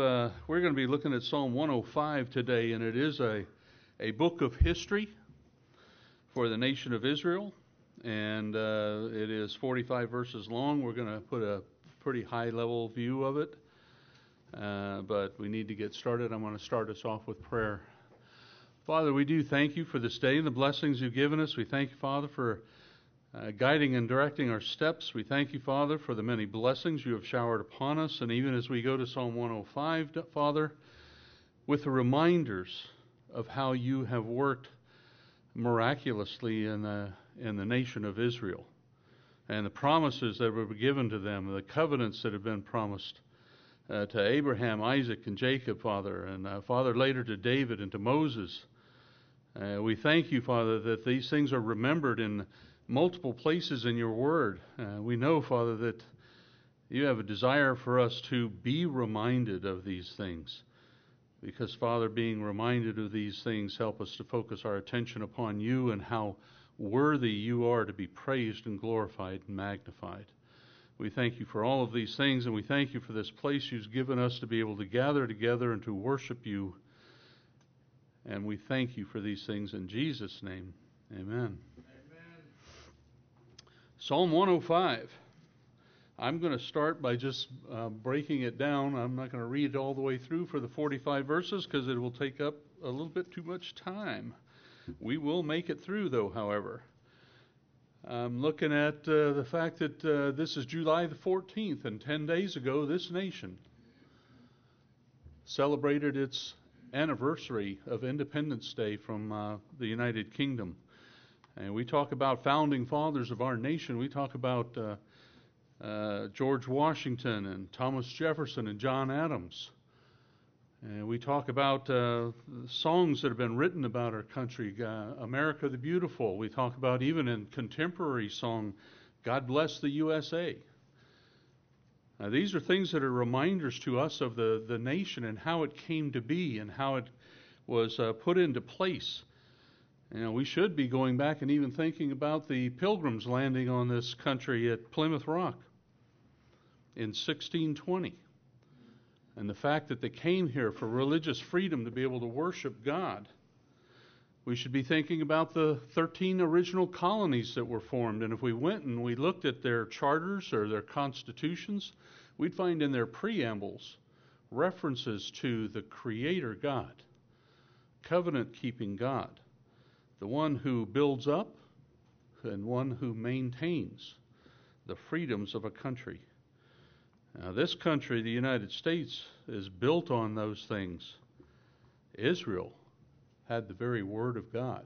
we're going to be looking at Psalm 105 today, and it is a book of history for the nation of Israel, and it is 45 verses long. We're going to put a pretty high-level view of it, but we need to get started. I'm going to start us off with prayer. Father, we do thank you for this day and the blessings you've given us. We thank you, Father, for guiding and directing our steps. We thank you, Father, for the many blessings you have showered upon us. And even as we go to Psalm 105, Father, with the reminders of how you have worked miraculously in the nation of Israel, and the promises that were given to them, the covenants that have been promised to Abraham, Isaac, and Jacob, Father, and Father, later to David and to Moses. We thank you, Father, that these things are remembered in multiple places in your word. We know, Father, that you have a desire for us to be reminded of these things, because, Father, being reminded of these things help us to focus our attention upon you and how worthy you are to be praised and glorified and magnified. We thank you for all of these things, and we thank you for this place you've given us to be able to gather together and to worship you. And we thank you for these things in Jesus' name. Amen. Psalm 105. I'm going to start by just breaking it down. I'm not going to read it all the way through for the 45 verses because it will take up a little bit too much time. We will make it through, though, however. I'm looking at the fact that this is July the 14th, and 10 days ago, this nation celebrated its anniversary of Independence Day from the United Kingdom. And we talk about founding fathers of our nation. We talk about George Washington and Thomas Jefferson and John Adams. And we talk about songs that have been written about our country, America the Beautiful. We talk about, even in contemporary song, God Bless the USA. These are things that are reminders to us of the nation and how it came to be and how it was put into place. We should be going back and even thinking about the Pilgrims landing on this country at Plymouth Rock in 1620. And the fact that they came here for religious freedom to be able to worship God. We should be thinking about the 13 original colonies that were formed. And if we went and we looked at their charters or their constitutions, we'd find in their preambles references to the Creator God, covenant-keeping God, the one who builds up and one who maintains the freedoms of a country. Now, this country, the United States, is built on those things. Israel had the very word of God.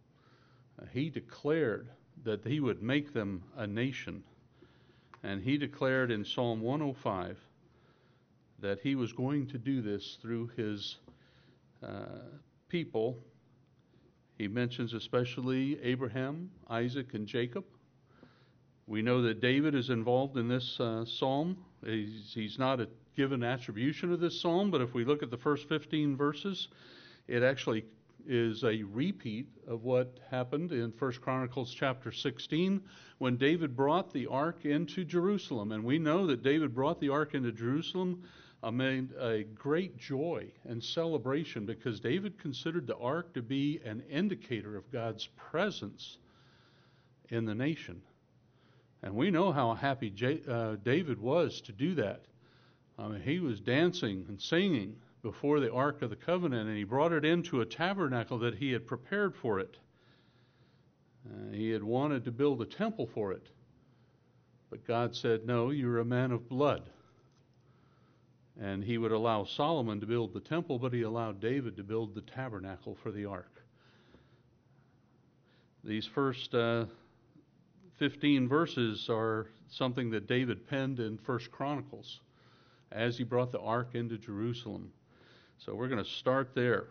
He declared that he would make them a nation. And he declared in Psalm 105 that he was going to do this through his people. He mentions especially Abraham, Isaac, and Jacob. We know that David is involved in this psalm. He's not given attribution of this psalm, but if we look at the first 15 verses, it actually is a repeat of what happened in 1 Chronicles chapter 16 when David brought the ark into Jerusalem. And we know that David brought the ark into Jerusalem amid a great joy and celebration, because David considered the ark to be an indicator of God's presence in the nation. And we know how happy David was to do that. He was dancing and singing before the Ark of the Covenant, and he brought it into a tabernacle that he had prepared for it. He had wanted to build a temple for it. But God said, no, you're a man of blood. And he would allow Solomon to build the temple, but he allowed David to build the tabernacle for the ark. These first 15 verses are something that David penned in 1 Chronicles as he brought the ark into Jerusalem. So we're going to start there.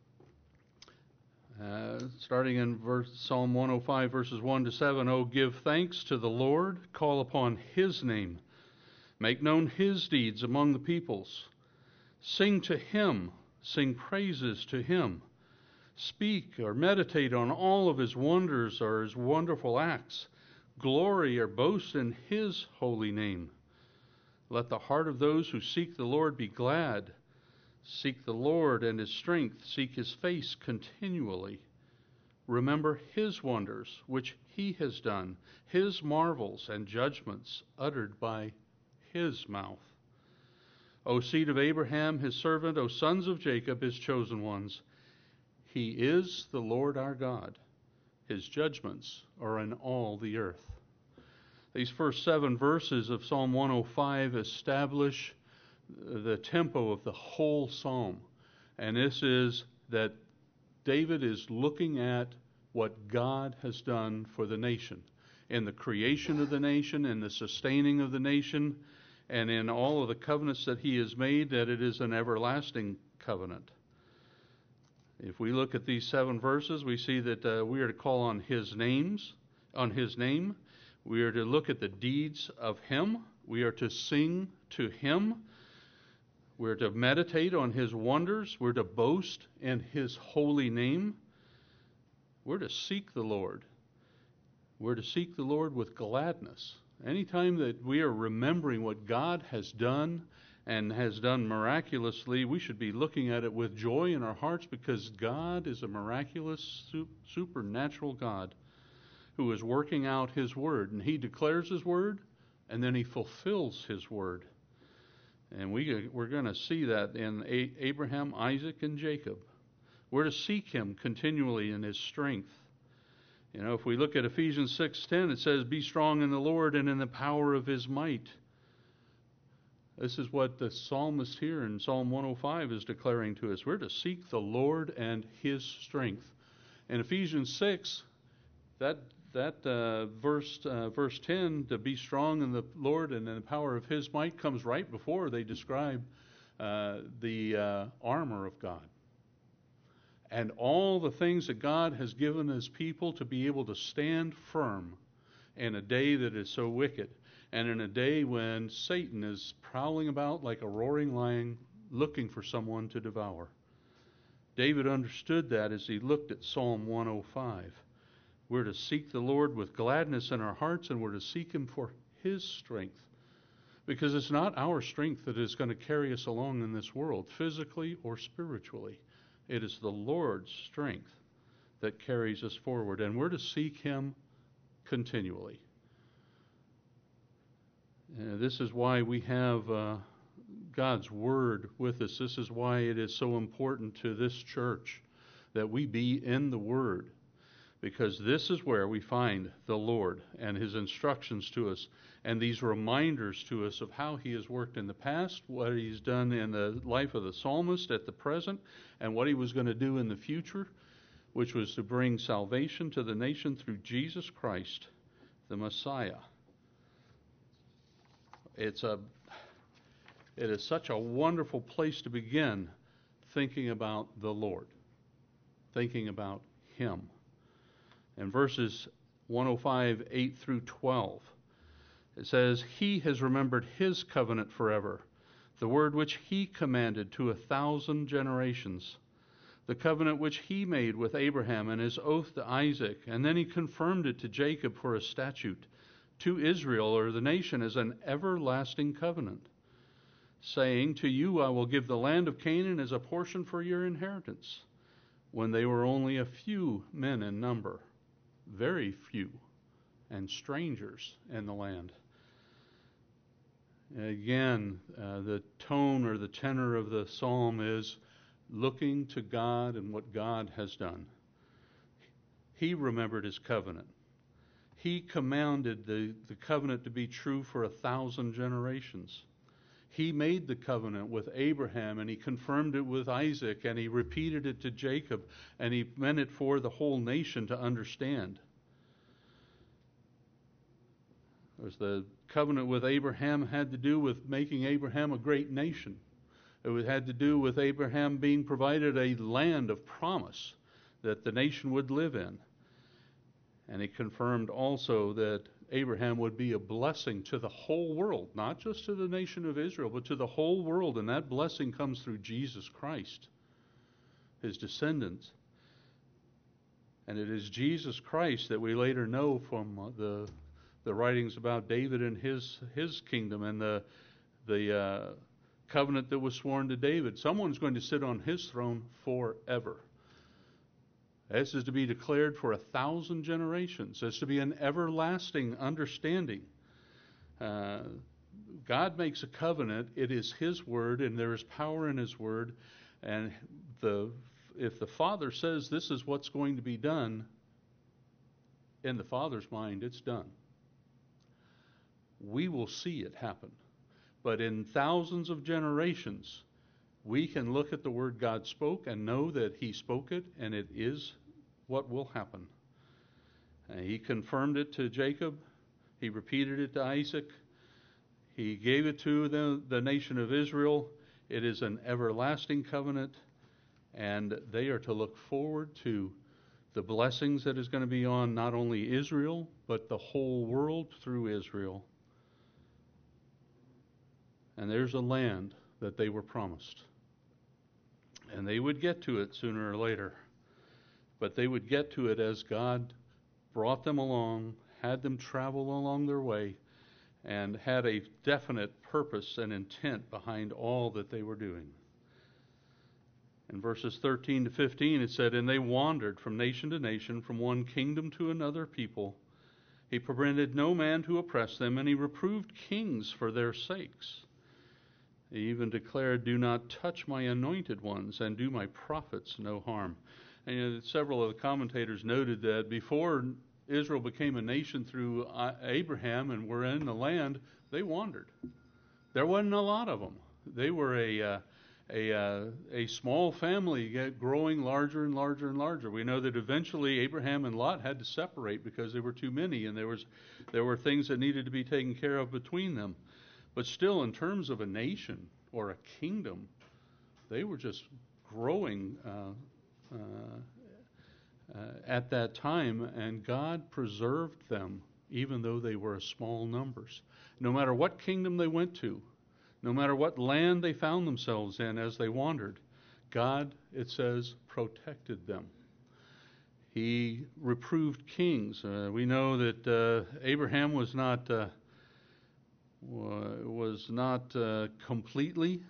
Starting in Psalm 105, verses 1 to 7. Oh, give thanks to the Lord, call upon his name. Make known his deeds among the peoples. Sing to him, sing praises to him. Speak or meditate on all of his wonders or his wonderful acts. Glory or boast in his holy name. Let the heart of those who seek the Lord be glad. Seek the Lord and his strength. Seek his face continually. Remember his wonders, which he has done, his marvels and judgments uttered by his mouth. O seed of Abraham, his servant, O sons of Jacob, his chosen ones. He is the Lord our God. His judgments are in all the earth. These first 7 verses of Psalm 105 establish the tempo of the whole psalm. And this is that David is looking at what God has done for the nation, in the creation of the nation, in the sustaining of the nation, and in all of the covenants that he has made, that it is an everlasting covenant. If we look at these 7 verses, we see that we are to call on his name. We are to look at the deeds of him. We are to sing to him. We're to meditate on his wonders. We're to boast in his holy name. We're to seek the Lord. We're to seek the Lord with gladness. Anytime that we are remembering what God has done and has done miraculously, we should be looking at it with joy in our hearts, because God is a miraculous, supernatural God who is working out his word. And he declares his word, and then he fulfills his word. And we're going to see that in Abraham, Isaac, and Jacob. We're to seek him continually in his strength. You know, if we look at Ephesians 6:10, it says, "Be strong in the Lord and in the power of his might." This is what the psalmist here in Psalm 105 is declaring to us. We're to seek the Lord and his strength. In Ephesians 6, that verse 10, to be strong in the Lord and in the power of his might, comes right before they describe the armor of God. And all the things that God has given his people to be able to stand firm in a day that is so wicked, and in a day when Satan is prowling about like a roaring lion looking for someone to devour. David understood that as he looked at Psalm 105. We're to seek the Lord with gladness in our hearts, and we're to seek him for his strength. Because it's not our strength that is going to carry us along in this world, physically or spiritually. It is the Lord's strength that carries us forward, and we're to seek him continually. This is why we have God's word with us. This is why it is so important to this church that we be in the word, because this is where we find the Lord and his instructions to us, and these reminders to us of how he has worked in the past, what he's done in the life of the psalmist at the present, and what he was going to do in the future, which was to bring salvation to the nation through Jesus Christ, the Messiah. It is such a wonderful place to begin thinking about the Lord, thinking about him. In verses 105, 8 through 12, it says, "He has remembered his covenant forever, the word which he commanded to 1,000 generations, the covenant which he made with Abraham and his oath to Isaac, and then he confirmed it to Jacob for a statute, to Israel or the nation as an everlasting covenant, saying, to you I will give the land of Canaan as a portion for your inheritance, when they were only a few men in number, very few, and strangers in the land." Again, the tone or the tenor of the psalm is looking to God and what God has done. He remembered his covenant. He commanded the covenant to be true for 1,000 generations. He made the covenant with Abraham, and he confirmed it with Isaac, and he repeated it to Jacob, and he meant it for the whole nation to understand. As the covenant with Abraham had to do with making Abraham a great nation. It had to do with Abraham being provided a land of promise that the nation would live in. And he confirmed also that Abraham would be a blessing to the whole world, not just to the nation of Israel, but to the whole world. And that blessing comes through Jesus Christ, his descendants. And it is Jesus Christ that we later know from the writings about David and his kingdom, and the covenant that was sworn to David. Someone's going to sit on his throne forever. This is to be declared for 1,000 generations. It's to be an everlasting understanding. God makes a covenant. It is His word, and there is power in His word. And if the Father says this is what's going to be done, in the Father's mind, it's done. We will see it happen. But in thousands of generations, we can look at the word God spoke and know that He spoke it, and it is what will happen. He confirmed it to Jacob. He repeated it to Isaac. He gave it to the nation of Israel. It is an everlasting covenant, and they are to look forward to the blessings that is going to be on not only Israel, but the whole world through Israel. And there's a land that they were promised. And they would get to it sooner or later. But they would get to it as God brought them along, had them travel along their way, and had a definite purpose and intent behind all that they were doing. In verses 13 to 15 it said, "And they wandered from nation to nation, from one kingdom to another people. He permitted no man to oppress them, and He reproved kings for their sakes. He even declared, 'Do not touch my anointed ones, and do my prophets no harm.'" And several of the commentators noted that before Israel became a nation through Abraham and were in the land, they wandered. There wasn't a lot of them. They were a small family growing larger and larger and larger. We know that eventually Abraham and Lot had to separate because there were too many, and there were things that needed to be taken care of between them. But still, in terms of a nation or a kingdom, they were just growing at that time, and God preserved them even though they were small numbers. No matter what kingdom they went to, no matter what land they found themselves in as they wandered, God, it says, protected them. He reproved kings. We know that Abraham was not completely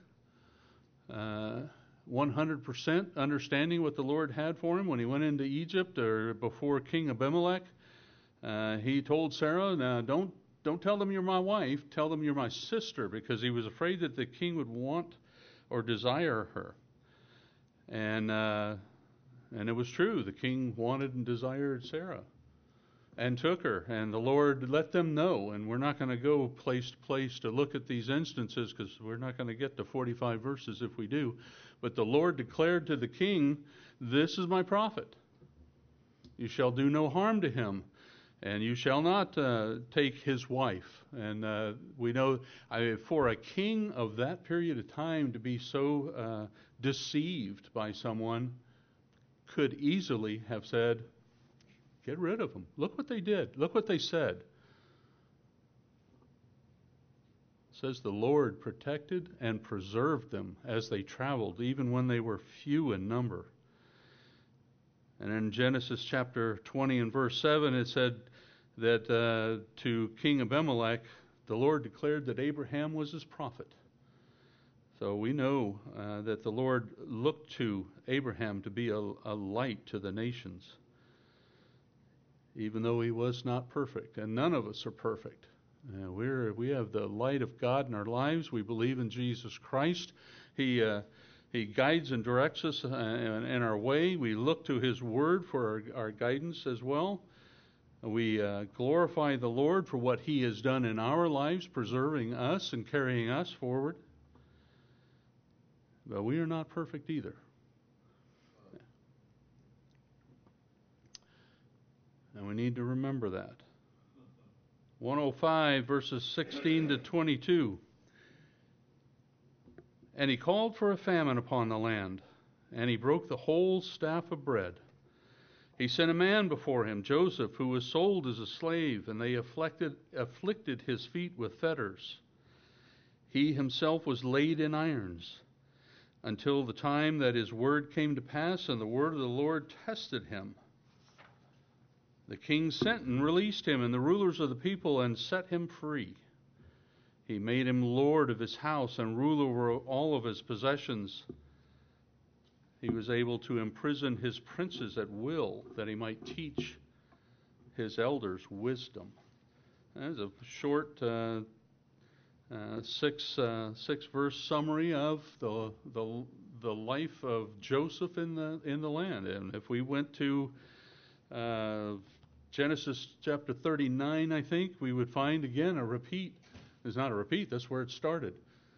100% understanding what the Lord had for him when he went into Egypt or before King Abimelech. He told Sarah, "Now don't tell them you're my wife, tell them you're my sister," because he was afraid that the king would want or desire her. And it was true. The king wanted and desired Sarah and took her, and the Lord let them know. And we're not going to go place to place to look at these instances because we're not going to get to 45 verses if we do. But the Lord declared to the king, "This is my prophet. You shall do no harm to him, and you shall not take his wife." And we know for a king of that period of time to be so deceived by someone could easily have said, "Get rid of them. Look what they did. Look what they said." It says the Lord protected and preserved them as they traveled, even when they were few in number. And in Genesis chapter 20 and verse 7, it said that to King Abimelech, the Lord declared that Abraham was his prophet. So we know that the Lord looked to Abraham to be a light to the nations, even though he was not perfect. And none of us are perfect. We have the light of God in our lives. We believe in Jesus Christ. He guides and directs us in our way. We look to His Word for our guidance as well. We glorify the Lord for what He has done in our lives, preserving us and carrying us forward. But we are not perfect either. And we need to remember that. 105 verses 16 to 22. "And he called for a famine upon the land, and he broke the whole staff of bread. He sent a man before him, Joseph, who was sold as a slave, and they afflicted his feet with fetters. He himself was laid in irons, until the time that his word came to pass, and the word of the Lord tested him. The king sent and released him, and the rulers of the people, and set him free. He made him lord of his house and ruler over all of his possessions. He was able to imprison his princes at will, that he might teach his elders wisdom. That's a short six-verse summary of the life of Joseph in the land. And if we went to Genesis chapter 39, I think, we would find again a repeat. It's not a repeat, that's where it started.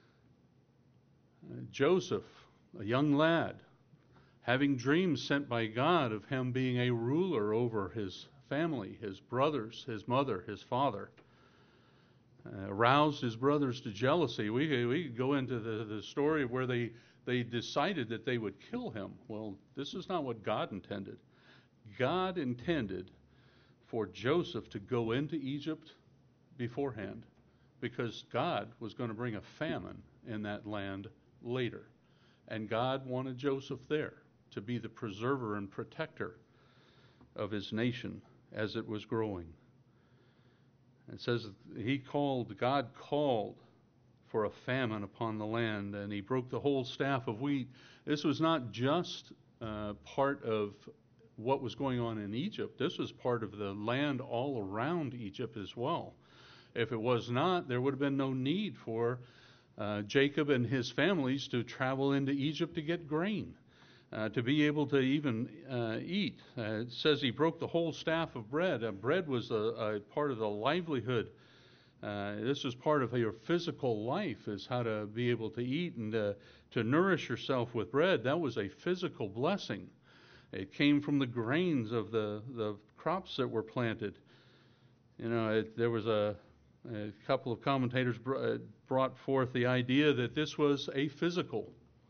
Joseph, a young lad, having dreams sent by God of him being a ruler over his family, his brothers, his mother, his father, aroused his brothers to jealousy. We could go into the story where they decided that they would kill him. Well, this is not what God intended. God intended for Joseph to go into Egypt beforehand, because God was going to bring a famine in that land later. And God wanted Joseph there to be the preserver and protector of his nation as it was growing. It says God called for a famine upon the land, and he broke the whole staff of wheat. This was not just part of what was going on in Egypt. This was part of the land all around Egypt as well. If it was not, there would have been no need for Jacob and his families to travel into Egypt to get grain, to be able to even eat. It says he broke the whole staff of bread. Bread was a part of the livelihood. This was part of your physical life, is how to be able to eat and to nourish yourself with bread. That was a physical blessing. It came from the grains of the crops that were planted. There was a couple of commentators brought forth the idea that this was a physical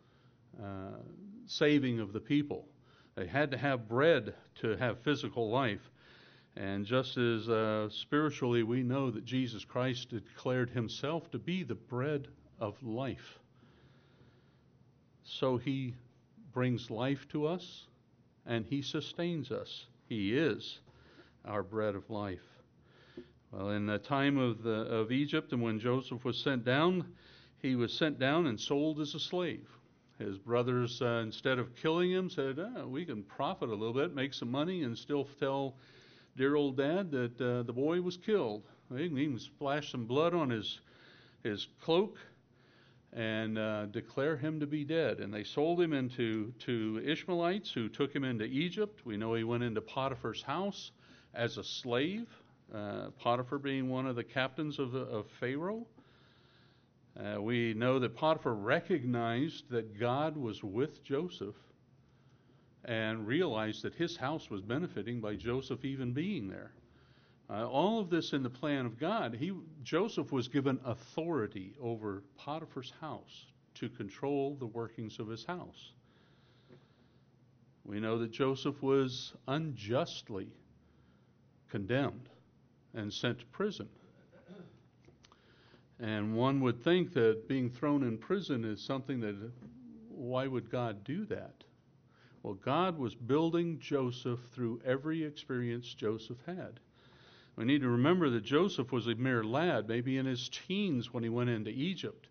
saving of the people. They had to have bread to have physical life. And just as spiritually, we know that Jesus Christ declared himself to be the bread of life. So he brings life to us, and he sustains us. He is our bread of life. Well, in the time of Egypt, and when Joseph was sent down, he was sent down and sold as a slave. His brothers, instead of killing him, said, we can profit a little bit, make some money, and still tell dear old dad that the boy was killed. They can even splash some blood on his cloak and declare him to be dead. And they sold him to Ishmaelites, who took him into Egypt. We know he went into Potiphar's house as a slave. Potiphar being one of the captains of Pharaoh. We know that Potiphar recognized that God was with Joseph and realized that his house was benefiting by Joseph even being there. All of this in the plan of God. Joseph was given authority over Potiphar's house to control the workings of his house. We know that Joseph was unjustly condemned and sent to prison. And one would think that being thrown in prison is something that, why would God do that? Well, God was building Joseph through every experience Joseph had. We need to remember that Joseph was a mere lad, maybe in his teens when he went into Egypt.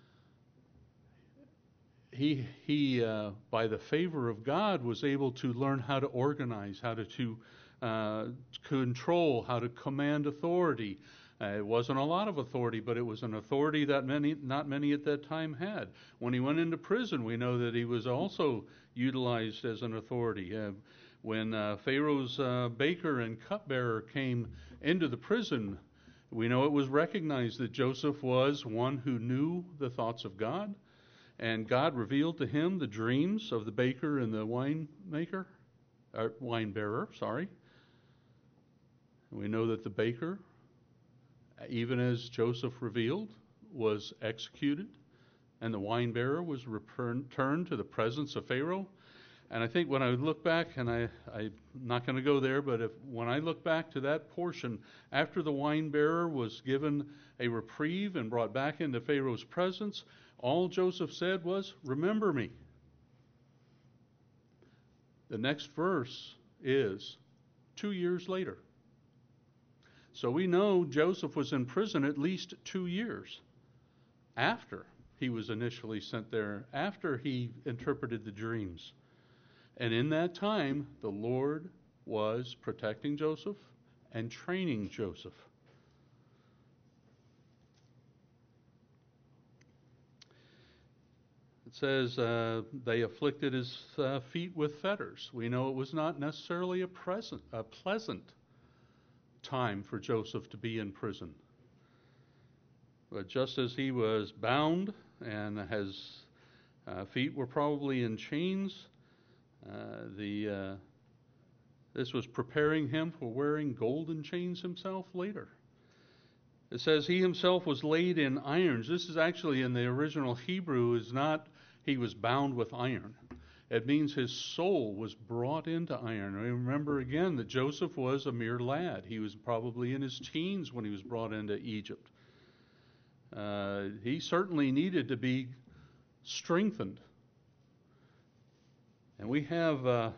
He by the favor of God, was able to learn how to organize, how to control, how to command authority. It wasn't a lot of authority, but it was an authority that not many at that time had. When he went into prison, we know that he was also utilized as an authority. When Pharaoh's baker and cupbearer came into the prison, we know it was recognized that Joseph was one who knew the thoughts of God, and God revealed to him the dreams of the baker and the wine bearer. We know that the baker, even as Joseph revealed, was executed, and the wine bearer was returned to the presence of Pharaoh. And I think when I look back, and I'm not going to go there, but when I look back to that portion, after the wine bearer was given a reprieve and brought back into Pharaoh's presence, all Joseph said was, "Remember me." The next verse is 2 years later. So we know Joseph was in prison at least 2 years. after he was initially sent there, after he interpreted the dreams. And in that time, the Lord was protecting Joseph and training Joseph. It says they afflicted his feet with fetters. We know it was not necessarily a pleasant time for Joseph to be in prison. But just as he was bound and his feet were probably in chains, this was preparing him for wearing golden chains himself later. It says he himself was laid in irons. This is actually in the original Hebrew is not he was bound with iron. It means his soul was brought into iron. Remember again that Joseph was a mere lad. He was probably in his teens when he was brought into Egypt. He certainly needed to be strengthened. And we have a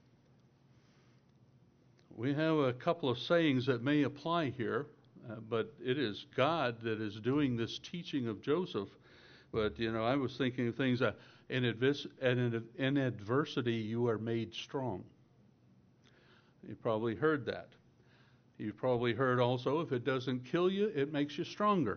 couple of sayings that may apply here, but it is God that is doing this teaching of Joseph. But, I was thinking of things that in adversity you are made strong. You probably heard that. You've probably heard also, if it doesn't kill you, it makes you stronger.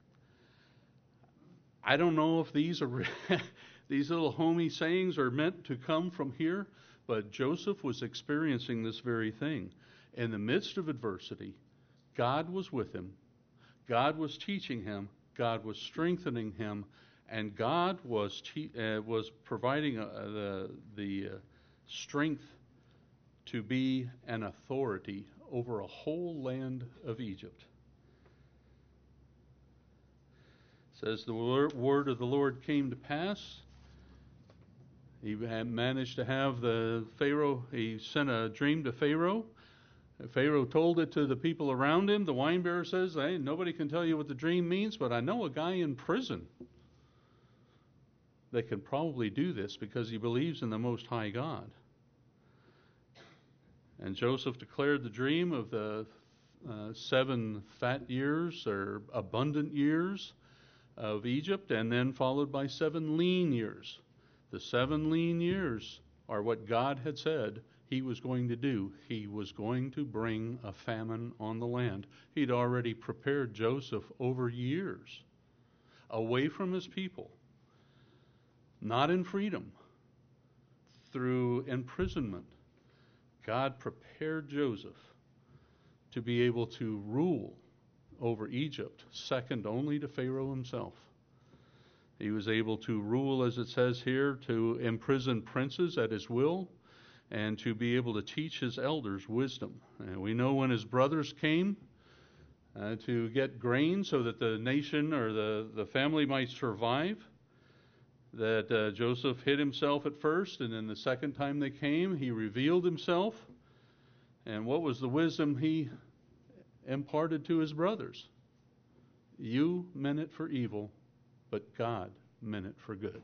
I don't know if these are these little homey sayings are meant to come from here, but Joseph was experiencing this very thing. In the midst of adversity, God was with him. God was teaching him. God was strengthening him. And God was providing the strength to be an authority over a whole land of Egypt. It says the word of the Lord came to pass. He had managed to have he sent a dream to Pharaoh. Pharaoh told it to the people around him. The wine bearer says, hey, nobody can tell you what the dream means, but I know a guy in prison that can probably do this because he believes in the Most High God. And Joseph declared the dream of the 7 fat years or abundant years of Egypt, and then followed by 7 lean years. The 7 lean years are what God had said he was going to do. He was going to bring a famine on the land. He'd already prepared Joseph over years, away from his people, not in freedom, through imprisonment. God prepared Joseph to be able to rule over Egypt, second only to Pharaoh himself. He was able to rule, as it says here, to imprison princes at his will, and to be able to teach his elders wisdom. And we know when his brothers came to get grain so that the nation or the family might survive, that Joseph hid himself at first, and then the second time they came, he revealed himself. And what was the wisdom he imparted to his brothers? You meant it for evil, but God meant it for good.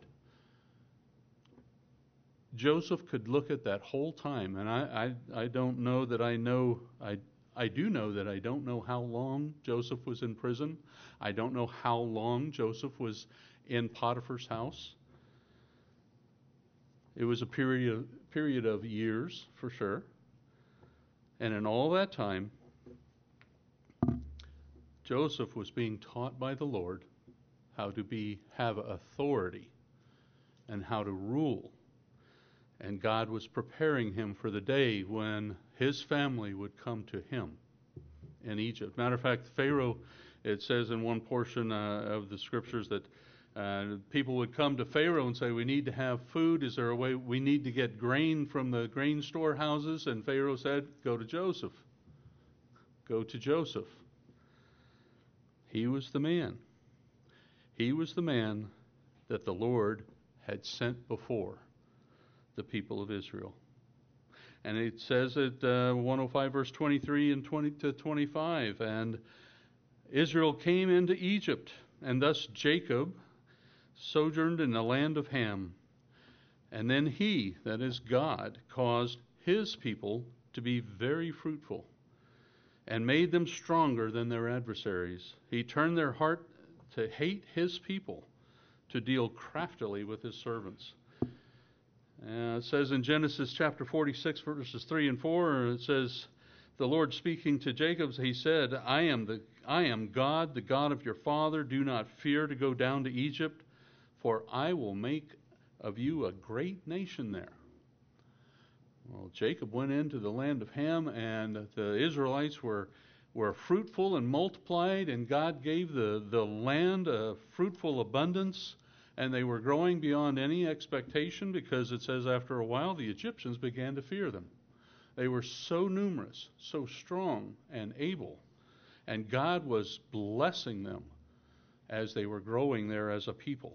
Joseph could look at that whole time, and I don't know that I know, I do know that I don't know how long Joseph was in prison. I don't know how long Joseph was in Potiphar's house. It was a period of years, for sure. And in all that time, Joseph was being taught by the Lord how to have authority and how to rule. And God was preparing him for the day when his family would come to him in Egypt. Matter of fact, Pharaoh, it says in one portion of the scriptures that people would come to Pharaoh and say, we need to have food. Is there a way we need to get grain from the grain storehouses? And Pharaoh said, go to Joseph. Go to Joseph. He was the man. He was the man that the Lord had sent before the people of Israel. And it says at 105 verse 23 and 20 to 25, and Israel came into Egypt, and thus Jacob sojourned in the land of Ham. And then he, that is God, caused his people to be very fruitful and made them stronger than their adversaries. He turned their heart to hate his people, to deal craftily with his servants. It says in Genesis chapter 46, verses 3 and 4, it says, the Lord speaking to Jacob, he said, I am God, the God of your father. Do not fear to go down to Egypt, for I will make of you a great nation there. Well, Jacob went into the land of Ham, and the Israelites were fruitful and multiplied, and God gave the land a fruitful abundance, and they were growing beyond any expectation, because it says after a while the Egyptians began to fear them. They were so numerous, so strong and able, and God was blessing them as they were growing there as a people.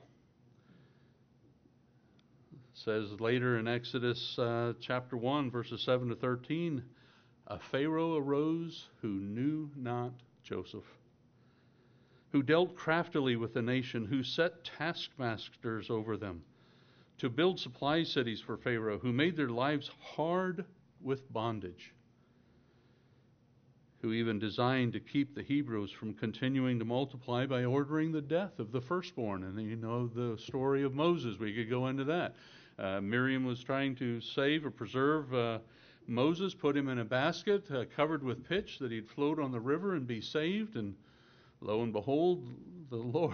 It says later in Exodus chapter 1, verses 7 to 13, a Pharaoh arose who knew not Joseph, who dealt craftily with the nation, who set taskmasters over them to build supply cities for Pharaoh, who made their lives hard with bondage, who even designed to keep the Hebrews from continuing to multiply by ordering the death of the firstborn. And you know the story of Moses. We could go into that. Miriam was trying to save or preserve Moses, put him in a basket covered with pitch that he'd float on the river and be saved. And lo and behold, the Lord,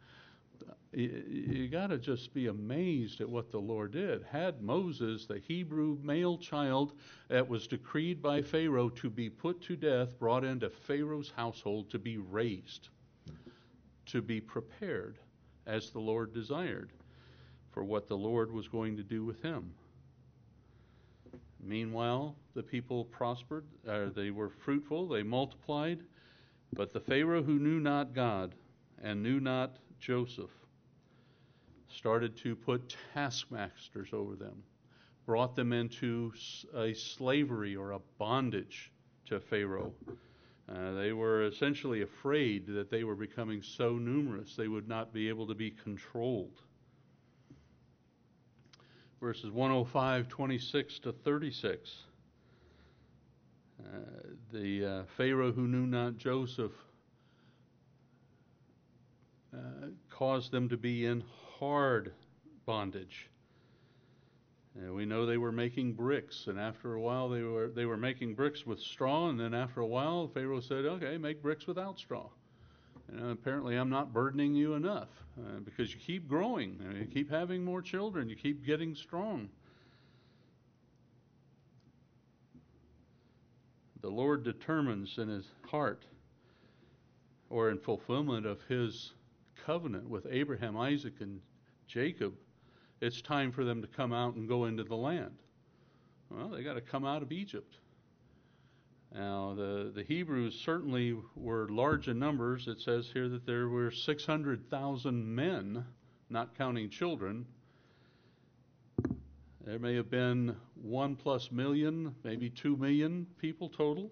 you got to just be amazed at what the Lord did. Had Moses, the Hebrew male child that was decreed by Pharaoh to be put to death, brought into Pharaoh's household to be raised, to be prepared as the Lord desired for what the Lord was going to do with him. Meanwhile, the people prospered, they were fruitful, they multiplied, but the Pharaoh who knew not God and knew not Joseph started to put taskmasters over them, brought them into a slavery or a bondage to Pharaoh. They were essentially afraid that they were becoming so numerous they would not be able to be controlled. Verses 105, 26 to 36. The Pharaoh who knew not Joseph caused them to be in hard bondage. We know they were making bricks, and after a while they were making bricks with straw, and then after a while Pharaoh said, okay, make bricks without straw. Apparently I'm not burdening you enough, because you keep growing, you keep having more children, you keep getting strong. The Lord determines in his heart, or in fulfillment of his covenant with Abraham, Isaac, and Jacob, it's time for them to come out and go into the land. Well, they got to come out of Egypt. Now, the Hebrews certainly were large in numbers. It says here that there were 600,000 men, not counting children. There may have been 1+ million, maybe 2 million people total.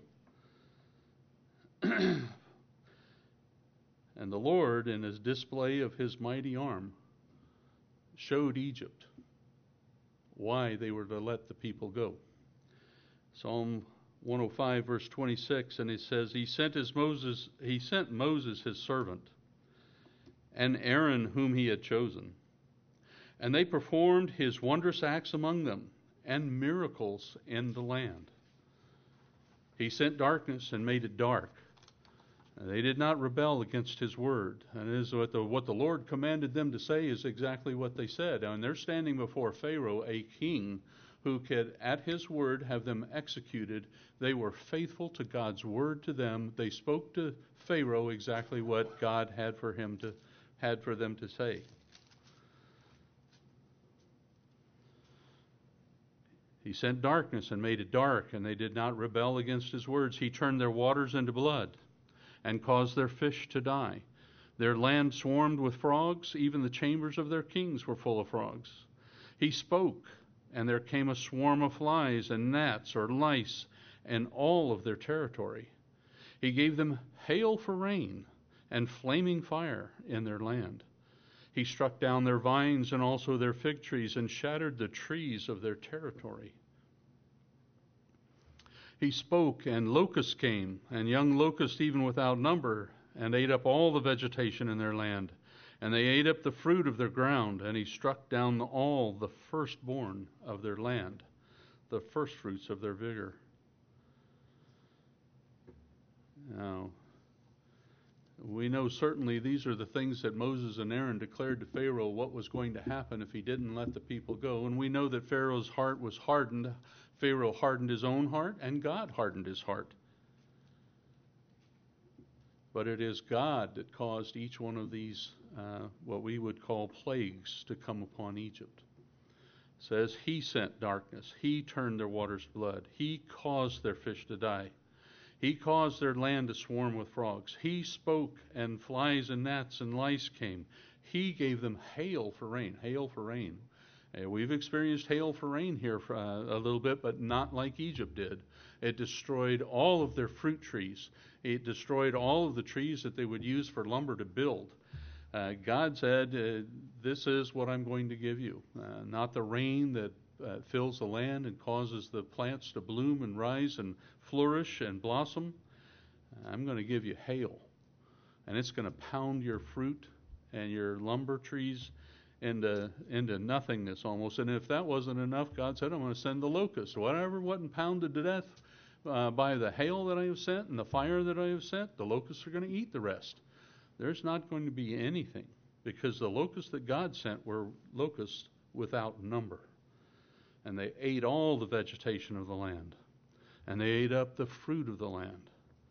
And the Lord, in his display of his mighty arm, showed Egypt why they were to let the people go. Psalm 105, verse 26, and it says, He sent Moses his servant, and Aaron whom he had chosen. And they performed his wondrous acts among them, and miracles in the land. He sent darkness and made it dark. They did not rebel against his word. And it is what the Lord commanded them to say is exactly what they said. And they're standing before Pharaoh, a king, who could, at his word, have them executed. They were faithful to God's word to them. They spoke to Pharaoh exactly what God had for them to say. He sent darkness and made it dark, and they did not rebel against his words. He turned their waters into blood and caused their fish to die. Their land swarmed with frogs. Even the chambers of their kings were full of frogs. He spoke, and there came a swarm of flies and gnats or lice and all of their territory. He gave them hail for rain and flaming fire in their land. He struck down their vines and also their fig trees and shattered the trees of their territory. He spoke, and locusts came, and young locusts even without number, and ate up all the vegetation in their land. And they ate up the fruit of their ground, and he struck down all the firstborn of their land, the firstfruits of their vigor. Now, we know certainly these are the things that Moses and Aaron declared to Pharaoh what was going to happen if he didn't let the people go. And we know that Pharaoh's heart was hardened. Pharaoh hardened his own heart, and God hardened his heart. But it is God that caused each one of these, what we would call plagues, to come upon Egypt. It says he sent darkness. He turned their waters blood. He caused their fish to die. He caused their land to swarm with frogs. He spoke, and flies and gnats and lice came. He gave them hail for rain. Hail for rain. We've experienced hail for rain here for a little bit, but not like Egypt did. It destroyed all of their fruit trees. It destroyed all of the trees that they would use for lumber to build. God said, this is what I'm going to give you. Not the rain that fills the land and causes the plants to bloom and rise and flourish and blossom. I'm going to give you hail. And it's going to pound your fruit and your lumber trees into nothingness almost. And if that wasn't enough, God said, I'm going to send the locusts. Whatever wasn't pounded to death by the hail that I have sent and the fire that I have sent, the locusts are going to eat the rest. There's not going to be anything, because the locusts that God sent were locusts without number. And they ate all the vegetation of the land. And they ate up the fruit of the land.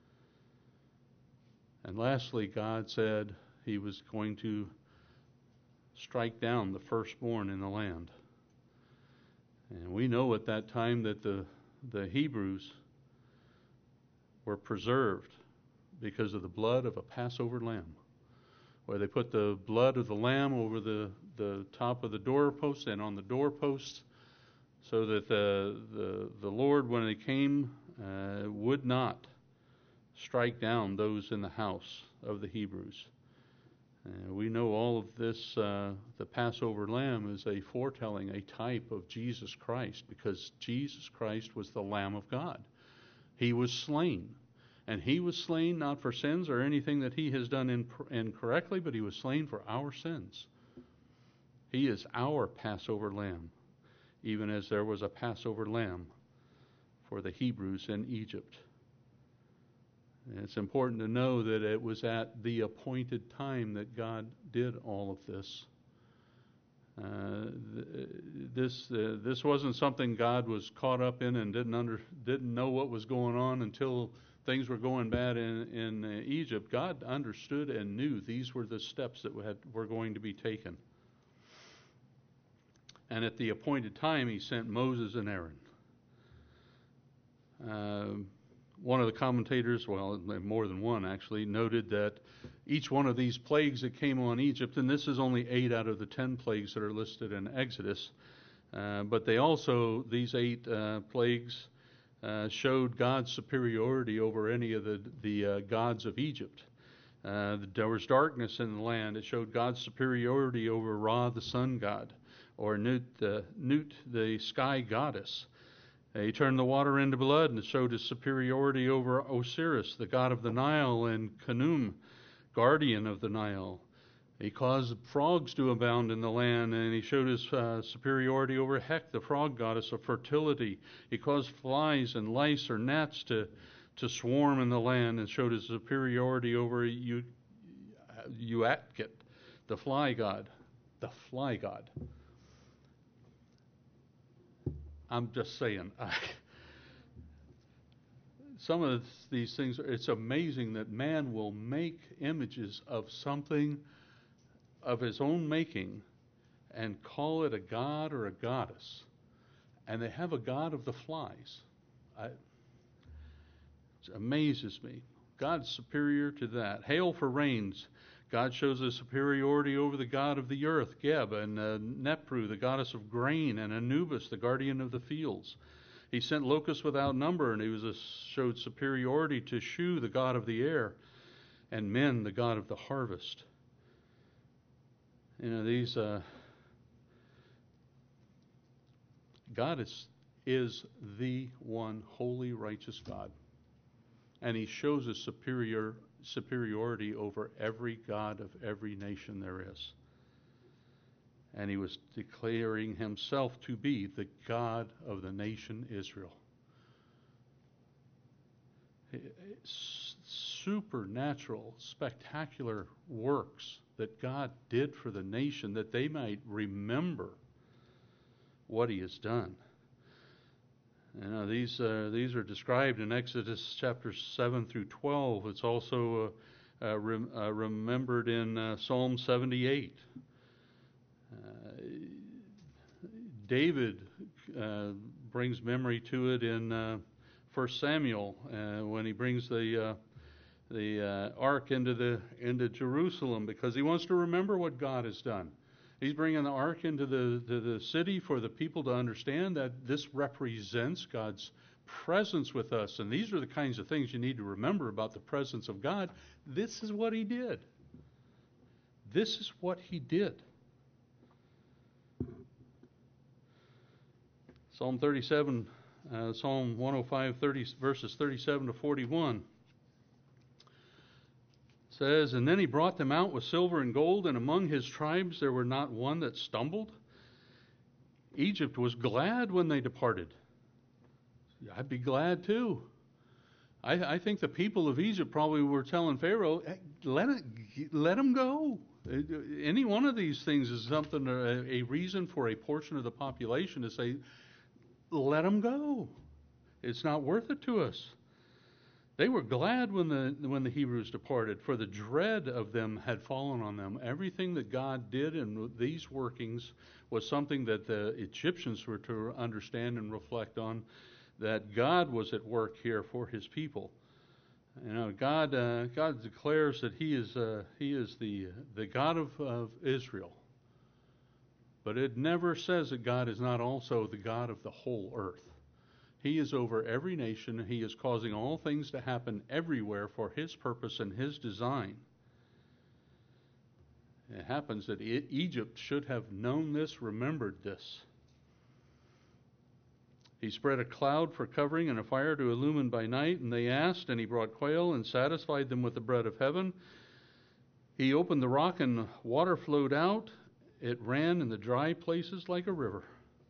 And lastly, God said he was going to strike down the firstborn in the land. And we know at that time that the Hebrews were preserved because of the blood of a Passover lamb, where they put the blood of the lamb over the top of the doorpost and on the doorposts, so that the Lord, when he came, would not strike down those in the house of the Hebrews. We know all of this. The Passover lamb is a foretelling, a type of Jesus Christ, because Jesus Christ was the Lamb of God. He was slain. And he was slain not for sins or anything that he has done incorrectly, but he was slain for our sins. He is our Passover lamb, even as there was a Passover lamb for the Hebrews in Egypt. And it's important to know that it was at the appointed time that God did all of this. This wasn't something God was caught up in and didn't know what was going on until things were going bad in Egypt. God understood and knew these were the steps that were going to be taken. And at the appointed time, he sent Moses and Aaron. One of the commentators, well, more than one actually, noted that each one of these plagues that came on Egypt, and this is only 8 out of the 10 plagues that are listed in Exodus, but these 8 plagues showed God's superiority over any of the gods of Egypt. There was darkness in the land. It showed God's superiority over Ra, the sun god, or Nut, the sky goddess. He turned the water into blood, and it showed his superiority over Osiris, the god of the Nile, and Khnum, guardian of the Nile. He caused frogs to abound in the land, and he showed his superiority over Hek, the frog goddess of fertility. He caused flies and lice or gnats to swarm in the land, and showed his superiority over Uatkit, the fly god. The fly god. I'm just saying. Some of these things, it's amazing that man will make images of something of his own making and call it a god or a goddess. And they have a god of the flies. It amazes me. God's superior to that. Hail for rains. God shows his superiority over the god of the earth, Geb, and Nepru, the goddess of grain, and Anubis, the guardian of the fields. He sent locusts without number, and he showed superiority to Shu, the god of the air, and Men, the god of the harvest. These God is the one holy, righteous God, and he shows his superiority over every god of every nation there is. And he was declaring himself to be the God of the nation Israel. Supernatural, spectacular works that God did for the nation, that they might remember what he has done. You know, these are described in Exodus chapters 7 through 12. It's also remembered in Psalm 78. David brings memory to it in 1 Samuel when he brings the ark into Jerusalem, because he wants to remember what God has done. He's bringing the ark into the city for the people to understand that this represents God's presence with us. And these are the kinds of things you need to remember about the presence of God. This is what he did. This is what he did. Psalm 37, Psalm 105, verses 37 to 41 says, "And then he brought them out with silver and gold, and among his tribes there were not one that stumbled. Egypt was glad when they departed." I'd be glad too. I think the people of Egypt probably were telling Pharaoh, hey, let them go. Any one of these things is something, a reason for a portion of the population to say, let them go. It's not worth it to us. They were glad when the Hebrews departed, for the dread of them had fallen on them. Everything that God did in these workings was something that the Egyptians were to understand and reflect on, that God was at work here for his people. You know, God declares that He is the God of Israel, but it never says that God is not also the God of the whole earth. He is over every nation. He is causing all things to happen everywhere for His purpose and His design. It happens that Egypt should have known this, remembered this. He spread a cloud for covering and a fire to illumine by night, and they asked, and He brought quail and satisfied them with the bread of heaven. He opened the rock and water flowed out. It ran in the dry places like a river.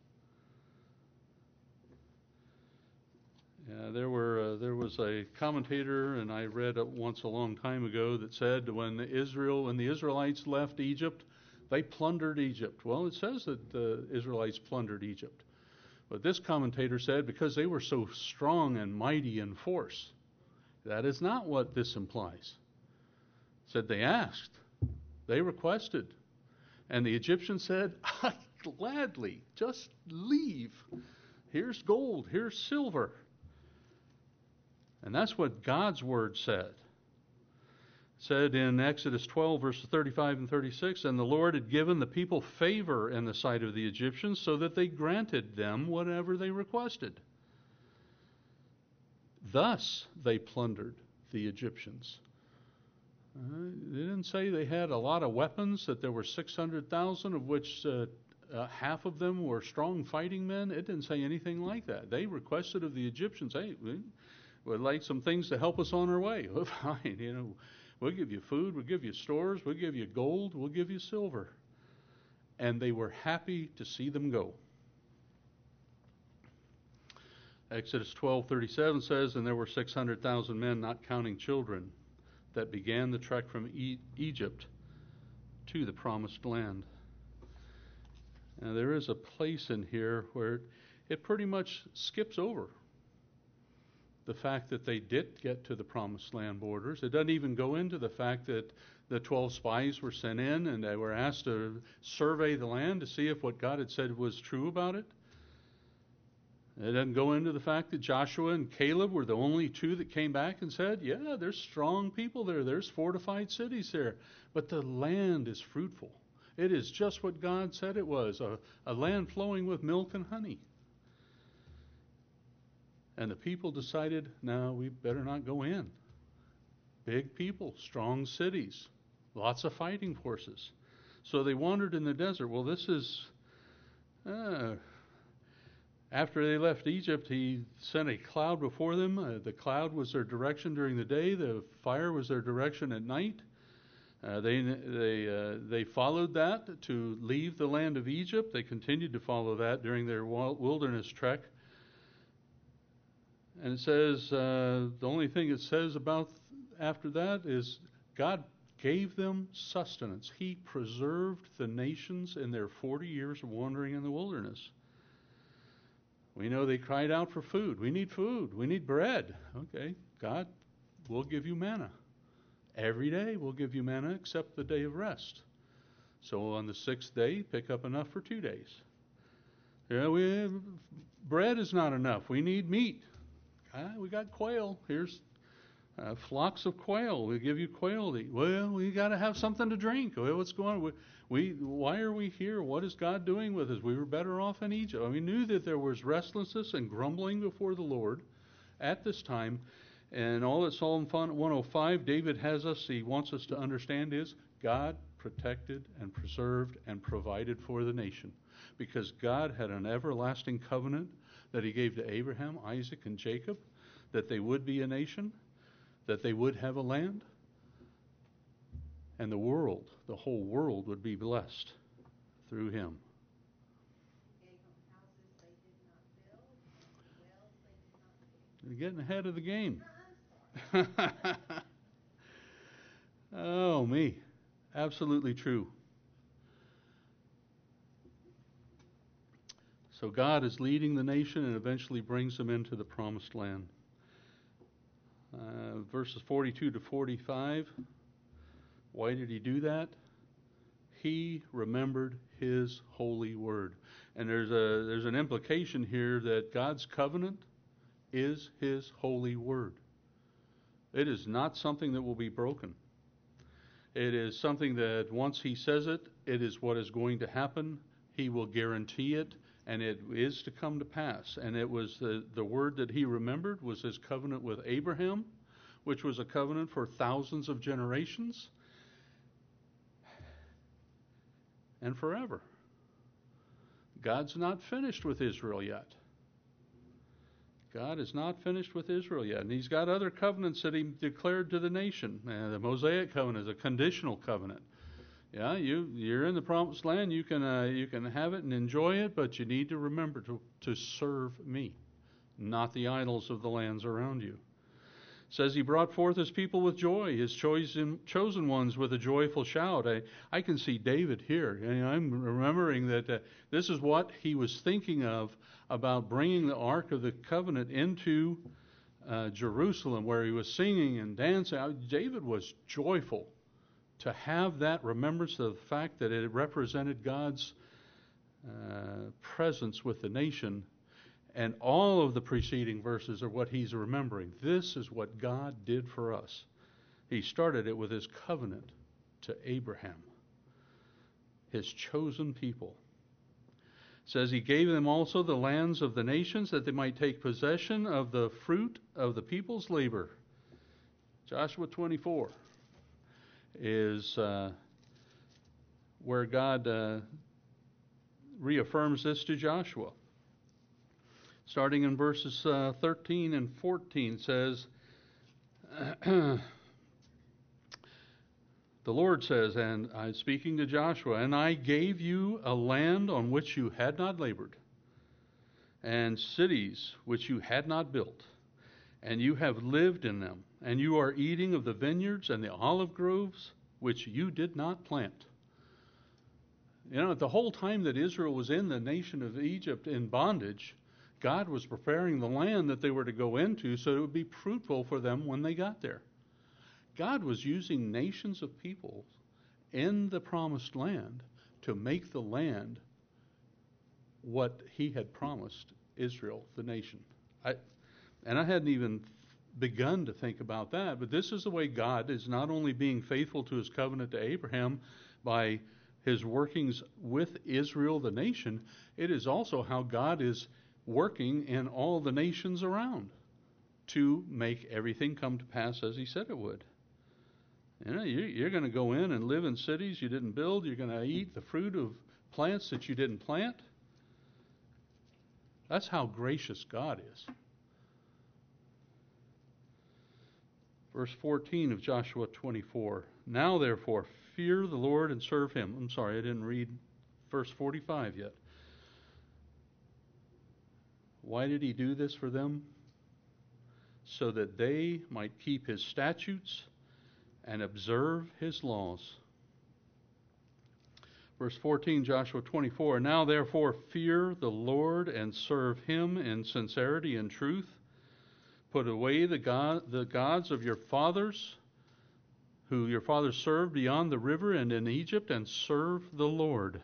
There was a commentator, and I read it once a long time ago, that said when the Israelites left Egypt, they plundered Egypt. Well, it says that the Israelites plundered Egypt. But this commentator said because they were so strong and mighty in force. That is not what this implies. Said they asked, they requested, and the Egyptians said, I gladly just leave. Here's gold, here's silver. And that's what God's word said. It said in Exodus 12, verses 35 and 36, and the Lord had given the people favor in the sight of the Egyptians, so that they granted them whatever they requested. Thus they plundered the Egyptians. They didn't say they had a lot of weapons, that there were 600,000, of which half of them were strong fighting men. It didn't say anything like that. They requested of the Egyptians, hey, we'd like some things to help us on our way. Well, fine, we'll give you food, we'll give you stores, we'll give you gold, we'll give you silver. And they were happy to see them go. Exodus 12:37 says, and there were 600,000 men, not counting children, that began the trek from Egypt to the promised land. Now, there is a place in here where it pretty much skips over the fact that they did get to the promised land borders. It doesn't even go into the fact that the 12 spies were sent in and they were asked to survey the land to see if what God had said was true about it. It doesn't go into the fact that Joshua and Caleb were the only two that came back and said, yeah, there's strong people there. There's fortified cities there. But the land is fruitful. It is just what God said it was, a land flowing with milk and honey. And the people decided, no, we better not go in. Big people, strong cities, lots of fighting forces. So they wandered in the desert. Well, this is, After they left Egypt, he sent a cloud before them. The cloud was their direction during the day. The fire was their direction at night. They followed that to leave the land of Egypt. They continued to follow that during their wilderness trek. And it says, the only thing it says about after that is God gave them sustenance. He preserved the nations in their 40 years of wandering in the wilderness. We know they cried out for food. We need food. We need bread. Okay, God will give you manna. Every day we'll give you manna except the day of rest. So on the 6th day, pick up enough for 2 days. Bread is not enough. We need meat. We got quail. Here's flocks of quail. We'll give you quail to eat. Well, we got to have something to drink. Well, what's going on? Why are we here? What is God doing with us? We were better off in Egypt. We knew that there was restlessness and grumbling before the Lord at this time. And all that Psalm 105, David has us, he wants us to understand is God protected and preserved and provided for the nation. Because God had an everlasting covenant that he gave to Abraham, Isaac, and Jacob, that they would be a nation, that they would have a land, and the whole world would be blessed through him. He gave them houses they did not build, and wells they did not dig. You're getting ahead of the game. I'm sorry. Oh, me. Absolutely true. So God is leading the nation and eventually brings them into the promised land. Verses 42 to 45. Why did he do that? He remembered his holy word. And there's an implication here that God's covenant is his holy word. It is not something that will be broken. It is something that once he says it, it is what is going to happen. He will guarantee it, and it is to come to pass. And it was the word that he remembered was his covenant with Abraham, which was a covenant for thousands of generations and forever. God's not finished with Israel yet. God is not finished with Israel yet. And he's got other covenants that he declared to the nation. The Mosaic covenant is a conditional covenant. Yeah, you're in the promised land. You can have it and enjoy it, but you need to remember to serve me, not the idols of the lands around you. It says he brought forth his people with joy, his chosen ones with a joyful shout. I can see David here. I'm remembering that this is what he was thinking of about bringing the Ark of the Covenant into Jerusalem, where he was singing and dancing. David was joyful to have that remembrance of the fact that it represented God's presence with the nation. And all of the preceding verses are what he's remembering. This is what God did for us. He started it with his covenant to Abraham, his chosen people. It says he gave them also the lands of the nations that they might take possession of the fruit of the people's labor. Joshua 24 is where God reaffirms this to Joshua. Starting in verses 13 and 14 says, the Lord says, and I'm speaking to Joshua, and I gave you a land on which you had not labored, and cities which you had not built, and you have lived in them, and you are eating of the vineyards and the olive groves which you did not plant. You know, the whole time that Israel was in the nation of Egypt in bondage, God was preparing the land that they were to go into so it would be fruitful for them when they got there. God was using nations of people in the promised land to make the land what he had promised Israel, the nation. I hadn't even begun to think about that, but this is the way God is not only being faithful to his covenant to Abraham by his workings with Israel, the nation, it is also how God is working in all the nations around to make everything come to pass as he said it would. You know, you're going to go in and live in cities you didn't build. You're going to eat the fruit of plants that you didn't plant. That's how gracious God is. Verse 14 of Joshua 24. Now therefore, fear the Lord and serve Him. I'm sorry, I didn't read verse 45 yet. Why did He do this for them? So that they might keep His statutes and observe His laws. Verse 14, Joshua 24. Now therefore fear the Lord and serve Him in sincerity and truth. Put away the gods of your fathers, who your fathers served beyond the river and in Egypt, and serve the Lord.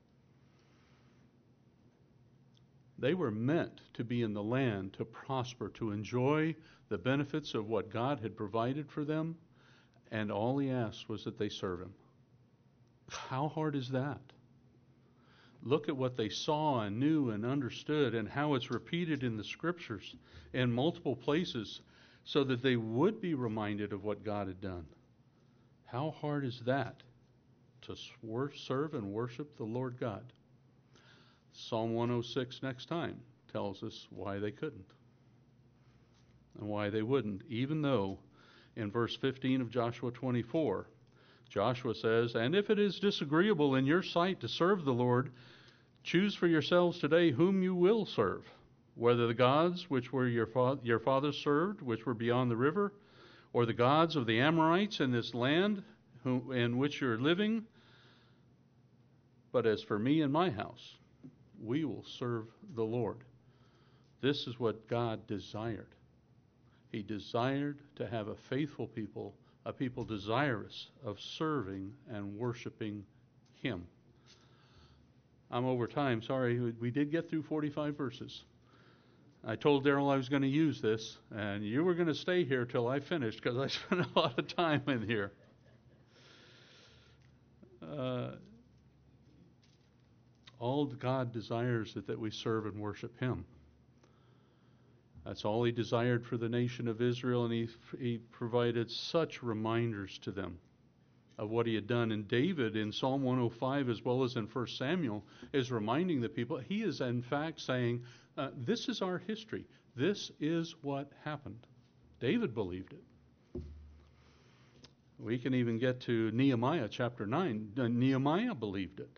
They were meant to be in the land, to prosper, to enjoy the benefits of what God had provided for them, and all He asked was that they serve Him. How hard is that? Look at what they saw and knew and understood, and how it's repeated in the Scriptures in multiple places so that they would be reminded of what God had done. How hard is that, to serve and worship the Lord God? Psalm 106 next time tells us why they couldn't and why they wouldn't, even though in verse 15 of Joshua 24, Joshua says, And if it is disagreeable in your sight to serve the Lord, choose for yourselves today whom you will serve, whether the gods which were your fathers served, which were beyond the river, or the gods of the Amorites in this land in which you're living. But as for me and my house, we will serve the Lord. This is what God desired. He desired to have a faithful people, a people desirous of serving and worshiping Him. I'm over time, sorry. We did get through 45 verses. I told Daryl I was going to use this, and you were going to stay here till I finished, because I spent a lot of time in here. All God desires is that we serve and worship Him. That's all He desired for the nation of Israel, and He provided such reminders to them of what He had done. And David, in Psalm 105 as well as in 1 Samuel, is reminding the people. He is in fact saying, this is our history. This is what happened. David believed it. We can even get to Nehemiah chapter 9. Nehemiah believed it.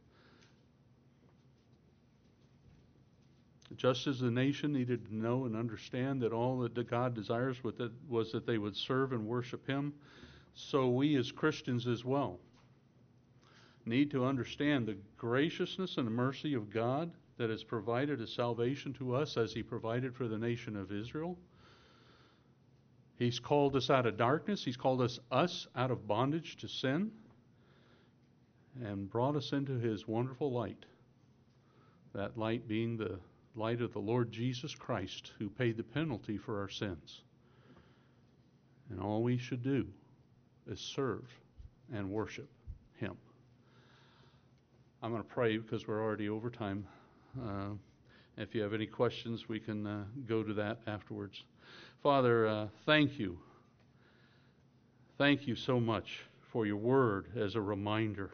Just as the nation needed to know and understand that all that God desires was that they would serve and worship Him, so we as Christians as well need to understand the graciousness and the mercy of God that has provided a salvation to us as He provided for the nation of Israel. He's called us out of darkness. He's called us out of bondage to sin and brought us into His wonderful light. That light being the light of the Lord Jesus Christ, who paid the penalty for our sins. And all we should do is serve and worship Him. I'm going to pray because we're already over time. If you have any questions, we can go to that afterwards. Father, thank you. Thank you so much for your word as a reminder.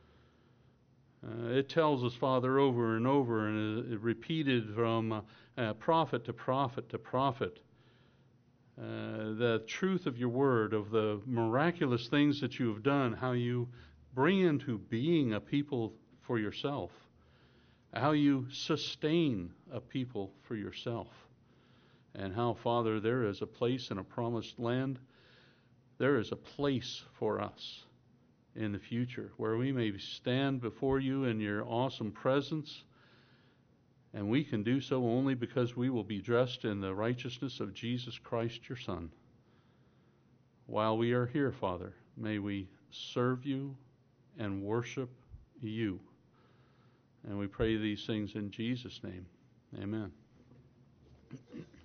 It tells us, Father, over and over, and it repeated from prophet to prophet to prophet, the truth of your word, of the miraculous things that you have done, how you bring into being a people for yourself, how you sustain a people for yourself, and how, Father, there is a place in a promised land. There is a place for us in the future where we may stand before you in your awesome presence, and we can do so only because we will be dressed in the righteousness of Jesus Christ, your Son. While we are here, Father, may we serve you and worship you. And we pray these things in Jesus' name. Amen.